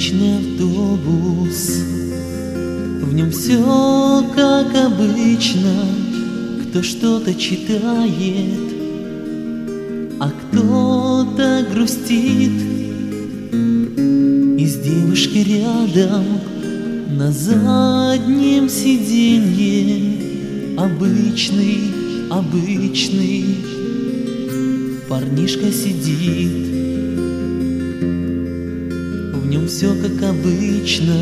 Обычный автобус, в нем все как обычно. Кто что-то читает, а кто-то грустит. И с девушкой рядом на заднем сиденье обычный парнишка сидит. В нем все как обычно: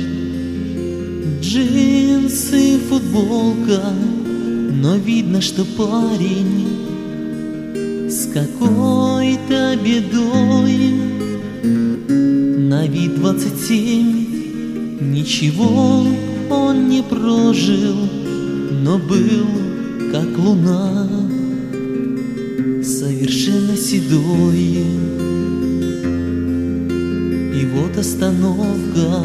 джинсы, футболка, но видно, что парень с какой-то бедой. На вид 27, ничего он не прожил, но был как луна, совершенно седой. И вот остановка,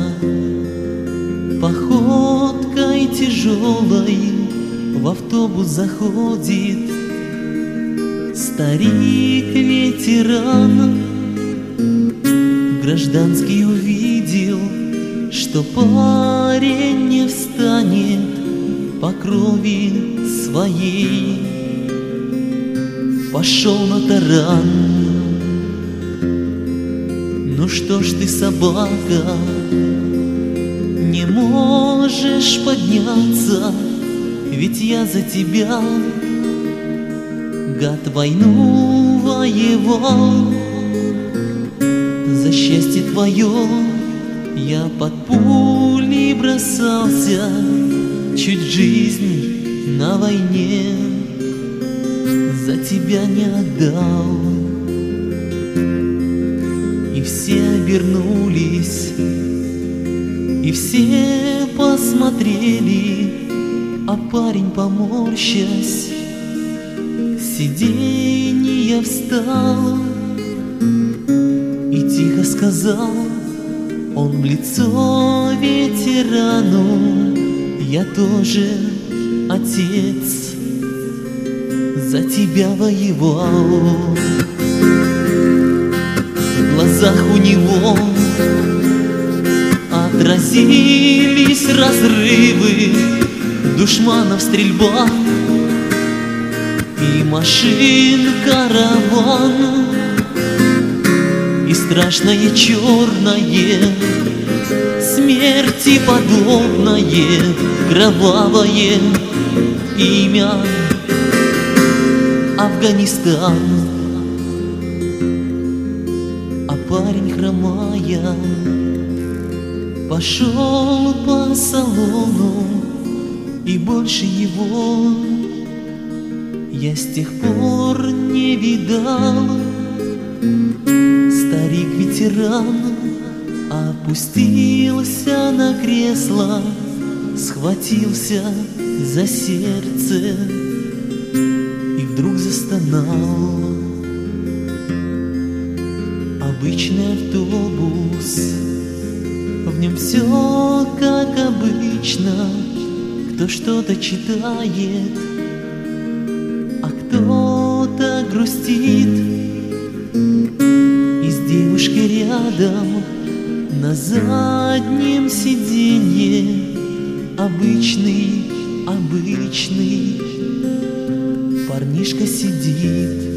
походкой тяжелой в автобус заходит старик-ветеран. Гражданский увидел, что парень не встанет по крови своей, пошел на таран. Ну что ж ты, собака, не можешь подняться, ведь я за тебя, гад, войну воевал. За счастье твое я под пули бросался, чуть жизнь на войне за тебя не отдал. И все обернулись, и все посмотрели, а парень, поморщась, с сиденья встал и тихо сказал он в лицо ветерану: я тоже, отец, за тебя воевал. В глазах у него отразились разрывы, душманов стрельба и машин караван, и страшное черное, смерти подобное, кровавое имя Афганистан. А парень, хромая, пошел по салону, и больше его я с тех пор не видал. Старик-ветеран опустился на кресло, схватился за сердце и вдруг застонал. Обычный автобус, в нем все как обычно. Кто что-то читает, а кто-то грустит. И с девушкой рядом на заднем сиденье обычный парнишка сидит.